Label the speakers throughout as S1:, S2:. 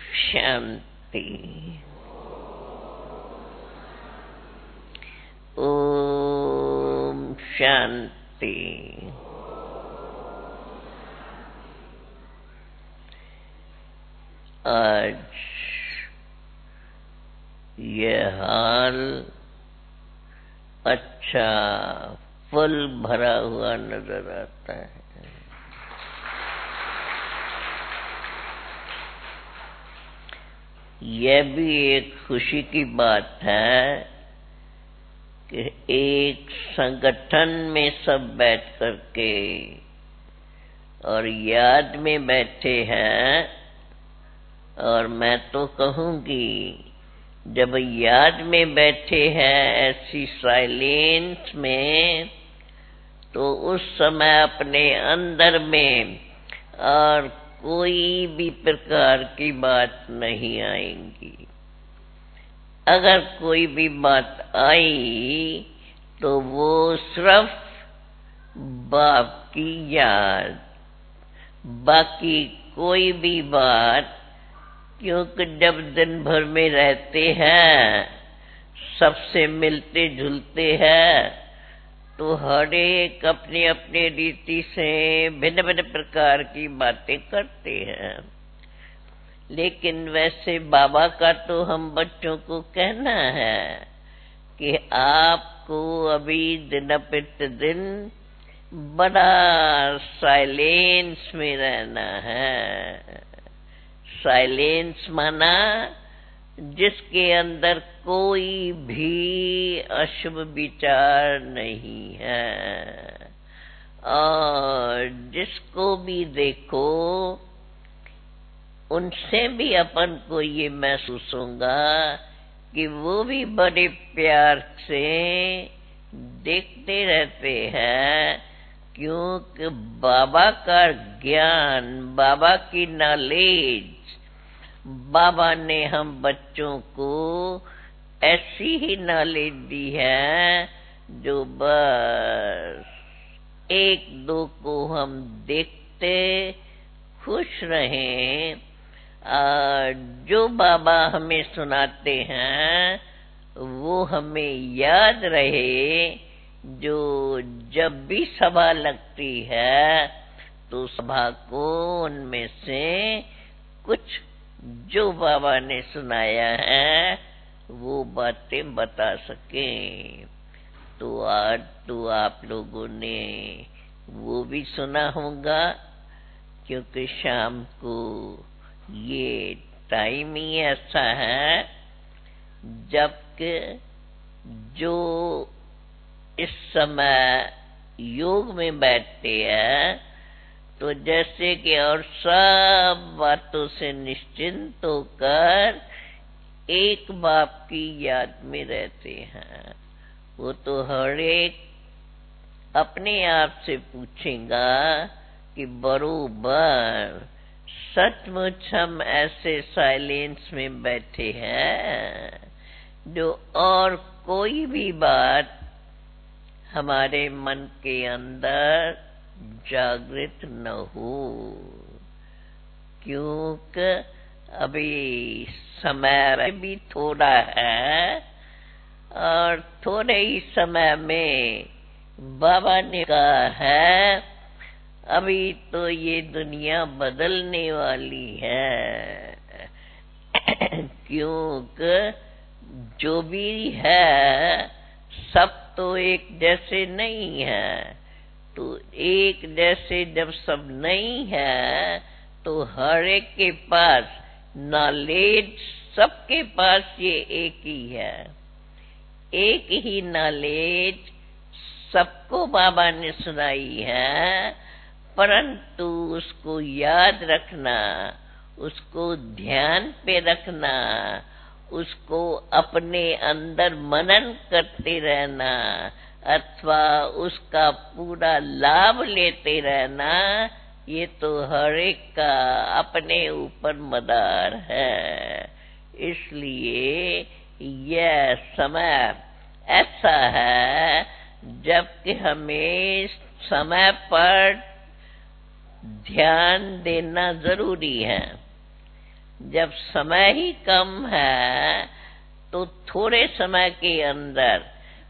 S1: शांति। ओम शांति। आज यह हाल अच्छा फल भरा हुआ नजर आता है। यह भी एक खुशी की बात है कि एक संगठन में सब बैठ करके और याद में बैठे हैं। और मैं तो कहूंगी, जब याद में बैठे हैं ऐसी साइलेंस में, तो उस समय अपने अंदर में और कोई भी प्रकार की बात नहीं आएंगी। अगर कोई भी बात आई तो वो सिर्फ बाप की याद, बाकी कोई भी बात। क्योंकि जब दिन भर में रहते हैं, सबसे मिलते जुलते हैं, तो हर एक अपने अपने रीति से भिन्न भिन्न प्रकार की बातें करते हैं। लेकिन वैसे बाबा का तो हम बच्चों को कहना है कि आपको अभी दिन प्रतिदिन बड़ा साइलेंस में रहना है। साइलेंस माना जिसके अंदर कोई भी अशुभ विचार नहीं है, और जिसको भी देखो उनसे भी अपन को ये महसूस होगा कि वो भी बड़े प्यार से देखते रहते हैं। क्योंकि बाबा का ज्ञान, बाबा की नॉलेज, बाबा ने हम बच्चों को ऐसी ही नॉलेज दी है जो बस एक दो को हम देखते खुश रहें। जो बाबा हमें सुनाते हैं वो हमें याद रहे। जो जब भी सभा लगती है तो सभा को उनमें से कुछ जो बाबा ने सुनाया है वो बातें बता सकें। तो आज तो आप लोगों ने वो भी सुना होगा, क्योंकि शाम को ये टाइम ही ऐसा है जबकि जो इस समय योग में बैठते हैं, तो जैसे कि और सब बातों से निश्चिंत होकर एक बाप की याद में रहते हैं। वो तो हर एक अपने आप से पूछेगा कि बरोबर सचमुच हम ऐसे साइलेंस में बैठे हैं जो और कोई भी बात हमारे मन के अंदर जागृत न हो। क्योंकि अभी समय भी थोड़ा है, और थोड़े ही समय में बाबा ने कहा है अभी तो ये दुनिया बदलने वाली है। क्योंकि जो भी है सब तो एक जैसे नहीं है। तो एक जैसे जब सब नहीं है तो हर एक के पास नॉलेज, सबके पास ये एक ही है। एक ही नॉलेज सबको बाबा ने सुनाई है, परंतु उसको याद रखना, उसको ध्यान पे रखना, उसको अपने अंदर मनन करते रहना अथवा उसका पूरा लाभ लेते रहना, ये तो हर एक का अपने ऊपर मदार है। इसलिए यह समय ऐसा है जबकि हमें समय पर ध्यान देना जरूरी है। जब समय ही कम है तो थोड़े समय के अंदर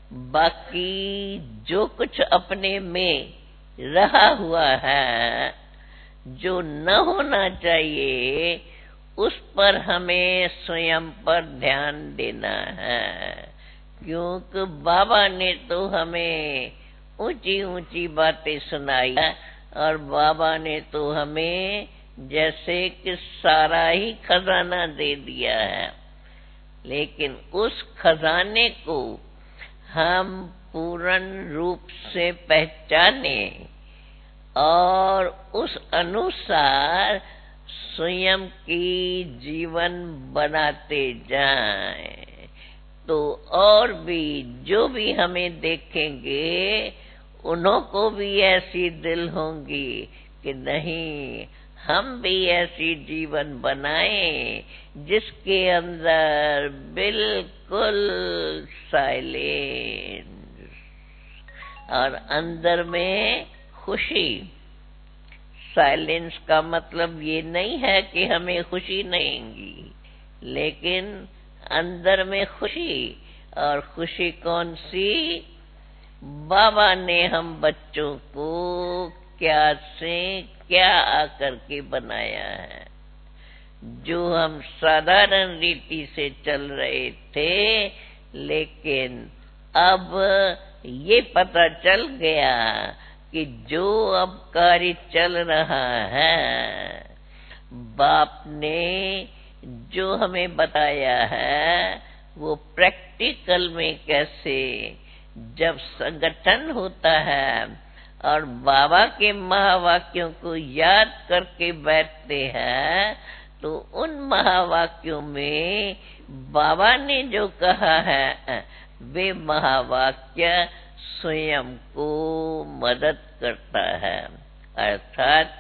S1: बाकी जो कुछ अपने में रहा हुआ है, जो न होना चाहिए, उस पर हमें स्वयं पर ध्यान देना है। क्योंकि बाबा ने तो हमें ऊंची ऊंची बातें सुनाई है, और बाबा ने तो हमें जैसे कि सारा ही खजाना दे दिया है, लेकिन उस खजाने को हम पूर्ण रूप से पहचाने और उस अनुसार स्वयं की जीवन बनाते जाएं, तो और भी जो भी हमें देखेंगे उन्हों को भी ऐसी दिल होंगी कि नहीं, हम भी ऐसी जीवन बनाएं जिसके अंदर बिल्कुल साइलेंस और अंदर में खुशी। साइलेंस का मतलब ये नहीं है कि हमें खुशी नहीं होगी, लेकिन अंदर में खुशी। और खुशी कौन सी? बाबा ने हम बच्चों को क्या से क्या आकर के बनाया है। जो हम साधारण रीति से चल रहे थे, लेकिन अब ये पता चल गया कि जो अब कार्य चल रहा है, बाप ने जो हमें बताया है, वो प्रैक्टिकल में कैसे जब संगठन होता है और बाबा के महावाक्यों को याद करके बैठते हैं, तो उन महावाक्यों में बाबा ने जो कहा है, वे महावाक्य स्वयं को मदद करता है। अर्थात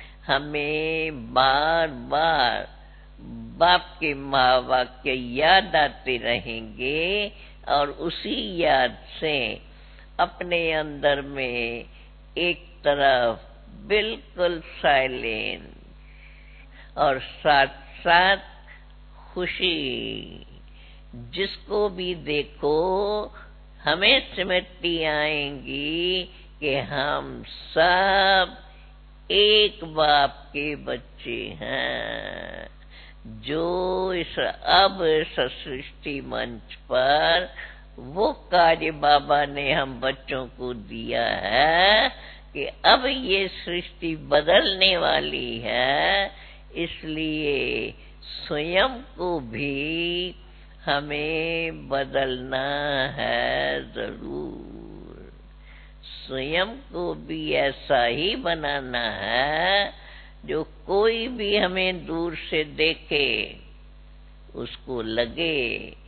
S1: हमें बार बार बाप के महावाक्य याद आते रहेंगे, और उसी याद से अपने अंदर में एक तरफ बिल्कुल साइलेंस और साथ साथ खुशी, जिसको भी देखो हमें सिमटती आएंगी कि हम सब एक बाप के बच्चे हैं। जो अब इस सृष्टि मंच पर वो कार्य बाबा ने हम बच्चों को दिया है कि अब ये सृष्टि बदलने वाली है, इसलिए स्वयं को भी हमें बदलना है जरूर। स्वयं को भी ऐसा ही बनाना है जो कोई भी हमें दूर से देखे उसको लगे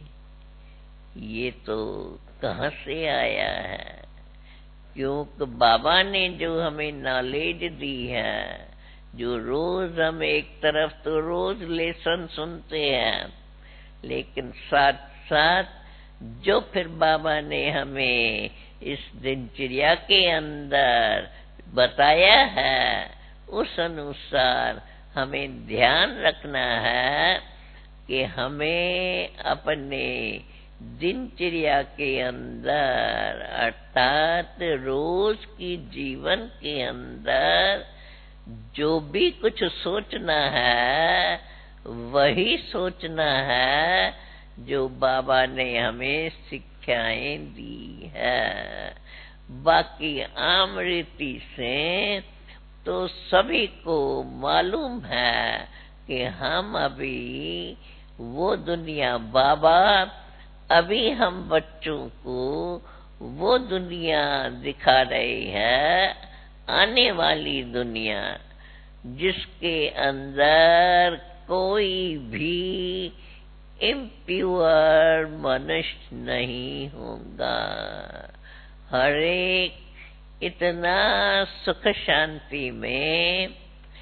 S1: ये तो कहाँ से आया है। क्योंकि बाबा ने जो हमें नॉलेज दी है, जो रोज हम एक तरफ तो रोज लेसन सुनते हैं, लेकिन साथ साथ जो फिर बाबा ने हमें इस दिनचर्या के अंदर बताया है, उस अनुसार हमें ध्यान रखना है कि हमें अपने दिनचर्या के अंदर, अर्थात रोज की जीवन के अंदर जो भी कुछ सोचना है, वही सोचना है जो बाबा ने हमें शिक्षाएं दी है। बाकी आम रीति से तो सभी को मालूम है कि हम अभी वो दुनिया, बाबा अभी हम बच्चों को वो दुनिया दिखा रहे हैं, आने वाली दुनिया, जिसके अंदर कोई भी इम्प्योर मनुष्य नहीं होगा। हर एक इतना सुख शांति में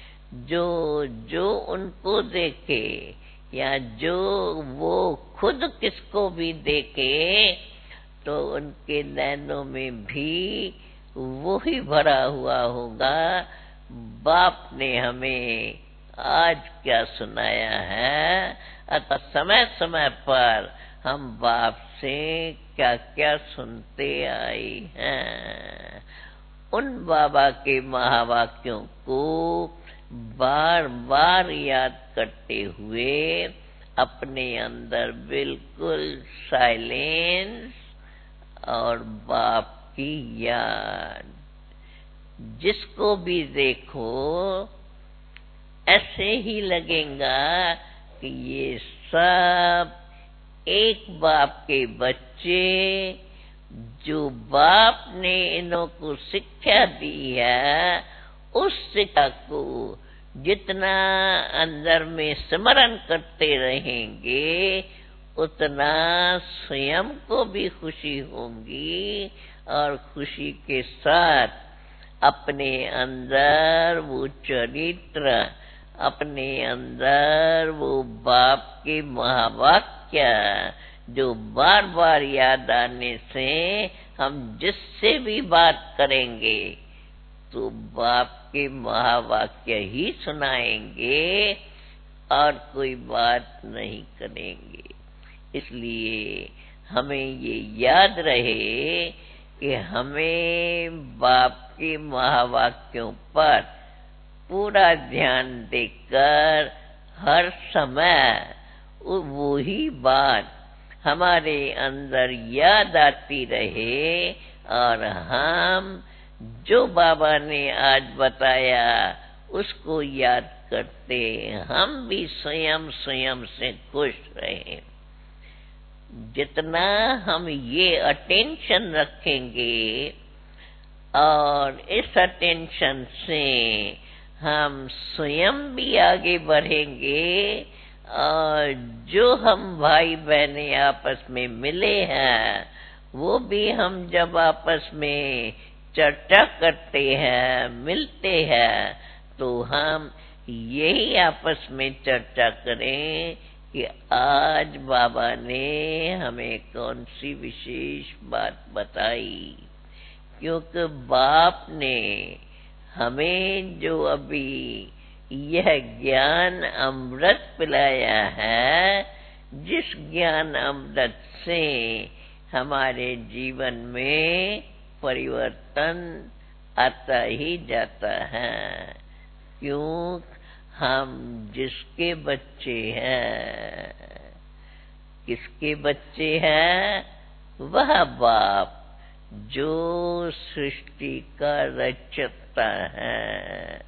S1: जो उनको देखे, या जो वो खुद किसको भी देखे, तो उनके नैनों में भी वो ही भरा हुआ होगा। बाप ने हमें आज क्या सुनाया है। अतः समय समय पर हम बाप से क्या क्या सुनते आए हैं, उन बाबा के महावाक्यों को बार बार याद करते हुए अपने अंदर बिल्कुल साइलेंस और बाप की याद। जिसको भी देखो ऐसे ही लगेगा कि ये सब एक बाप के बच्चे, जो बाप ने इन्हों को शिक्षा दी है, उस शिक्षा को जितना अंदर में स्मरण करते रहेंगे उतना स्वयं को भी खुशी होगी और खुशी के साथ अपने अंदर वो चरित्र, अपने अंदर वो बाप के महावाक्य जो बार बार याद आने से हम जिससे भी बात करेंगे तो बाप के महावाक्य ही सुनाएंगे और कोई बात नहीं करेंगे। इसलिए हमें ये याद रहे कि हमें बाप के महावाक्यों पर पूरा ध्यान देकर हर समय वही बात हमारे अंदर याद आती रहे और हम जो बाबा ने आज बताया उसको याद करते हम भी स्वयं स्वयं से खुश रहे। जितना हम ये अटेंशन रखेंगे और इस अटेंशन से हम स्वयं भी आगे बढ़ेंगे और जो हम भाई बहनें आपस में मिले हैं वो भी हम जब आपस में चर्चा करते हैं, मिलते हैं, तो हम यही आपस में चर्चा करें कि आज बाबा ने हमें कौन सी विशेष बात बताई। क्योंकि बाप ने हमें जो अभी यह ज्ञान अमृत पिलाया है, जिस ज्ञान अमृत से हमारे जीवन में परिवर्तन आता ही जाता है। क्यों हम जिसके बच्चे हैं, किसके बच्चे हैं? वह बाप जो सृष्टि का रचता है।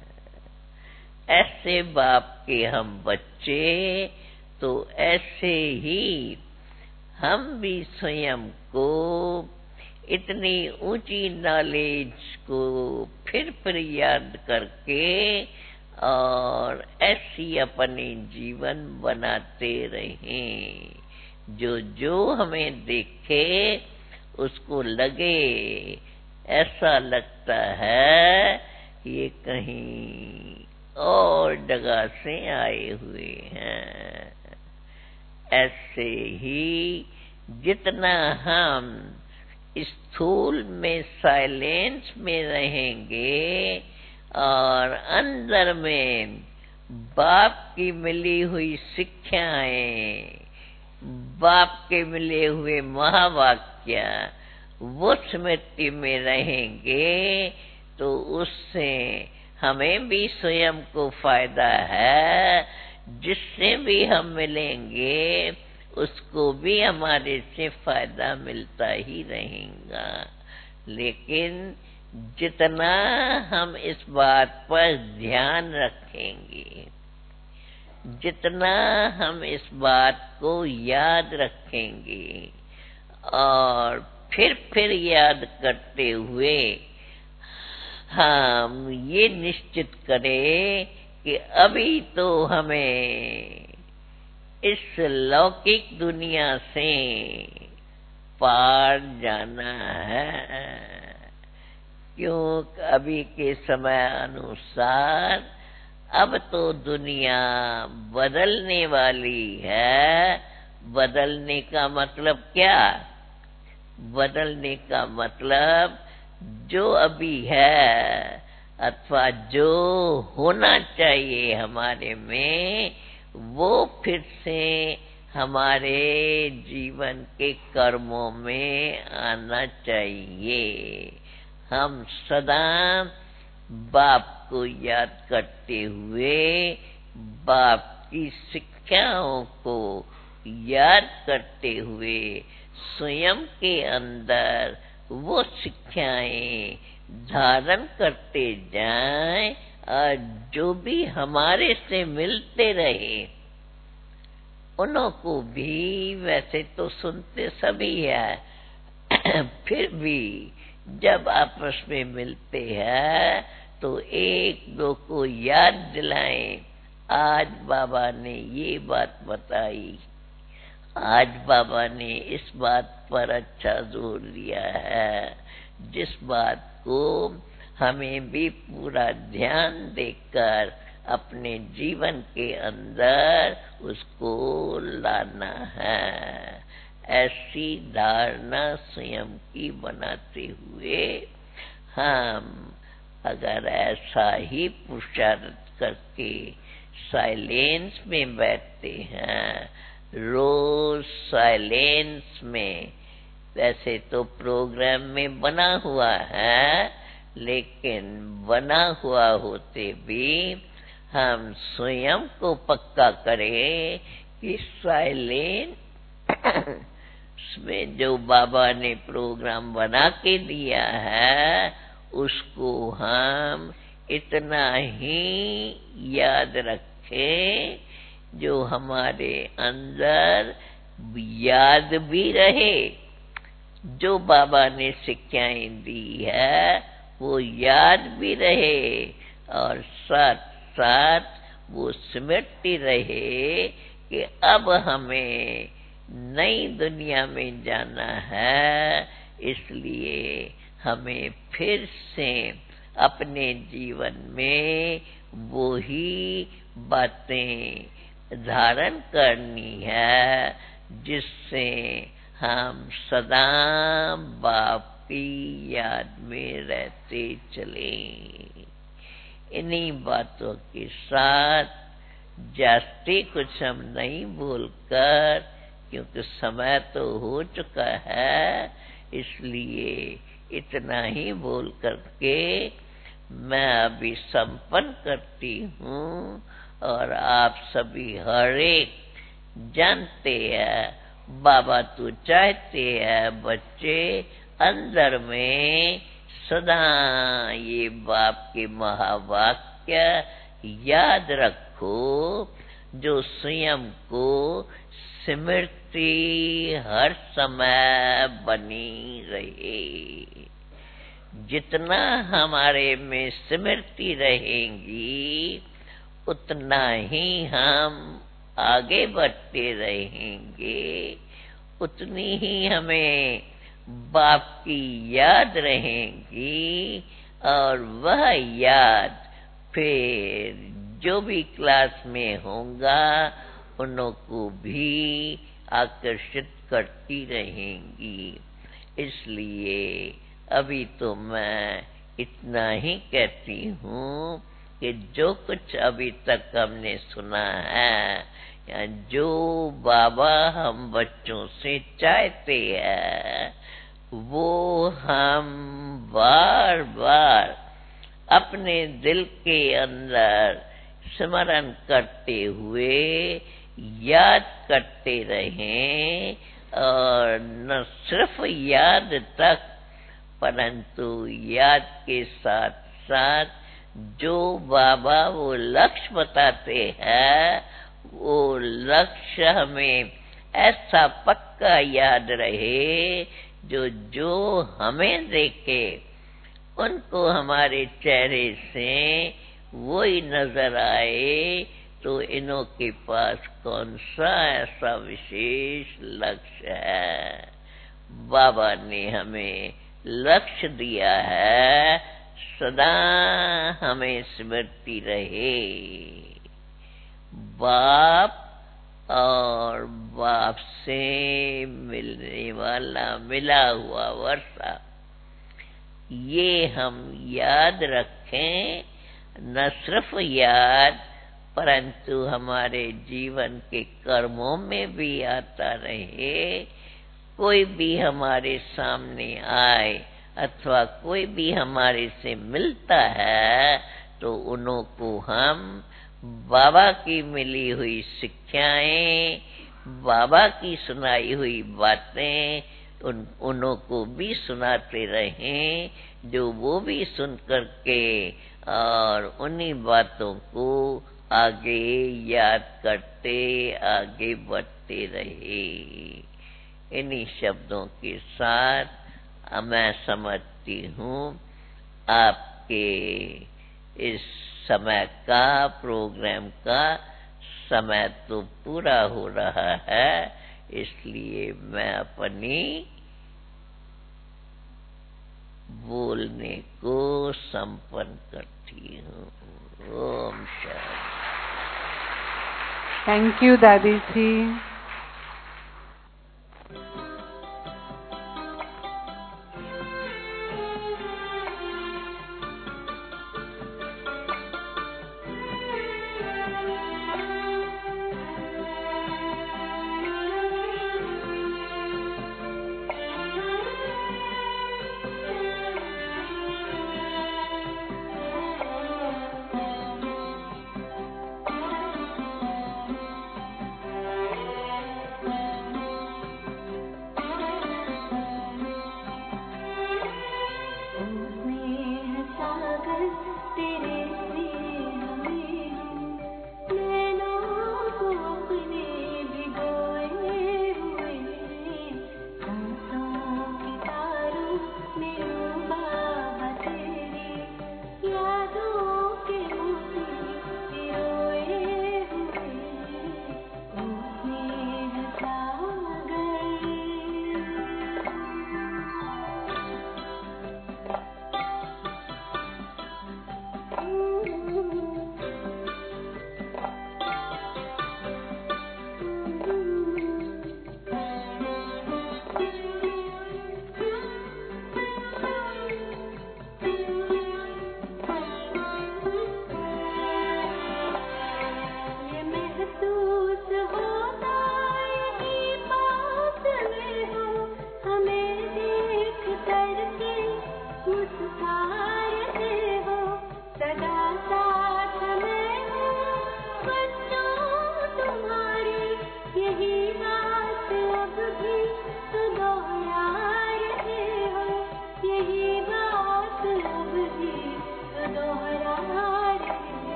S1: ऐसे बाप के हम बच्चे, तो ऐसे ही हम भी स्वयं को इतनी ऊंची नॉलेज को फिर याद करके और ऐसी अपने जीवन बनाते रहें। जो जो हमें देखे उसको लगे, ऐसा लगता है ये कहीं और जगह से आए हुए हैं। ऐसे ही जितना हम स्थूल में साइलेंस में रहेंगे और अंदर में बाप की मिली हुई शिक्षाएं, बाप के मिले हुए महावाक्य वो स्मृति में रहेंगे, तो उससे हमें भी स्वयं को फायदा है। जिससे भी हम मिलेंगे उसको भी हमारे से फायदा मिलता ही रहेगा। लेकिन जितना हम इस बात पर ध्यान रखेंगे, जितना हम इस बात को याद रखेंगे और फिर याद करते हुए हम ये निश्चित करें कि अभी तो हमें इस लौकिक दुनिया से पार जाना है। क्योंकि अभी के समय अनुसार अब तो दुनिया बदलने वाली है। बदलने का मतलब क्या? बदलने का मतलब जो अभी है अथवा जो होना चाहिए हमारे में, वो फिर से हमारे जीवन के कर्मों में आना चाहिए। हम सदा बाप को याद करते हुए, बाप की शिक्षाओं को याद करते हुए, स्वयं के अंदर वो शिक्षाएं धारण करते जाएं, और जो भी हमारे से मिलते रहे उनको भी, वैसे तो सुनते सभी है फिर भी जब आपस में मिलते हैं तो एक दो को याद दिलाएं, आज बाबा ने ये बात बताई, आज बाबा ने इस बात पर अच्छा जोर दिया है, जिस बात को हमें भी पूरा ध्यान देकर अपने जीवन के अंदर उसको लाना है। ऐसी धारणा स्वयं की बनाते हुए हम अगर ऐसा ही पुरुषार्थ करके साइलेंस में बैठते हैं, रोज साइलेंस में, वैसे तो प्रोग्राम में बना हुआ है, लेकिन बना हुआ होते भी हम स्वयं को पक्का करें कि साइलेंस में जो बाबा ने प्रोग्राम बना के दिया है उसको हम इतना ही याद रखें जो हमारे अंदर याद भी रहे। जो बाबा ने शिक्षाएं दी है वो याद भी रहे, और साथ साथ वो सिमटती रहे कि अब हमें नई दुनिया में जाना है, इसलिए हमें फिर से अपने जीवन में वो ही बातें धारण करनी है जिससे हम सदा बाप की याद में रहते चले। इन्हीं बातों के साथ जास्ती कुछ हम नहीं बोलकर, क्योंकि समय तो हो चुका है, इसलिए इतना ही बोल करके मैं अभी संपन्न करती हूँ। और आप सभी हर एक जानते हैं बाबा तो चाहते हैं बच्चे अंदर में सदा ये बाप के महावाक्य याद रखो, जो स्वयं को स्मृति हर समय बनी रहे। जितना हमारे में स्मृति रहेंगी उतना ही हम आगे बढ़ते रहेंगे, उतनी ही हमें बाप की याद रहेंगी, और वह याद फिर जो भी क्लास में होगा उनको भी आकर्षित करती रहेंगी। इसलिए अभी तो मैं इतना ही कहती हूँ कि जो कुछ अभी तक हमने सुना है, या जो बाबा हम बच्चों से चाहते हैं, वो हम बार बार अपने दिल के अंदर स्मरण करते हुए याद करते रहें, और न सिर्फ याद तक परंतु याद के साथ साथ जो बाबा वो लक्ष्य बताते हैं वो लक्ष्य हमें ऐसा पक्का याद रहे, जो जो हमें देखे उनको हमारे चेहरे से वो ही नजर आए, तो इन्हों के पास कौन सा ऐसा विशेष लक्ष्य है। बाबा ने हमें लक्ष्य दिया है, सदा हमें स्मृति रहे बाप और बाप से मिलने वाला मिला हुआ वर्षा। ये हम याद रखें, न सिर्फ याद परंतु हमारे जीवन के कर्मों में भी आता रहे। कोई भी हमारे सामने आए अथवा कोई भी हमारे से मिलता है तो उन्हों को हम बाबा की मिली हुई शिक्षाएं, बाबा की सुनाई हुई बातें उन्हों को भी सुनाते रहें, जो वो भी सुन करके और उन्हीं बातों को आगे याद करते आगे बढ़ते रहे। इन्हीं शब्दों के साथ मैं समझती हूँ आपके इस समय का प्रोग्राम का समय तो पूरा हो रहा है, इसलिए मैं अपनी बोलने को संपन्न करती हूँ। ओम शांति।
S2: थैंक यू दादी जी।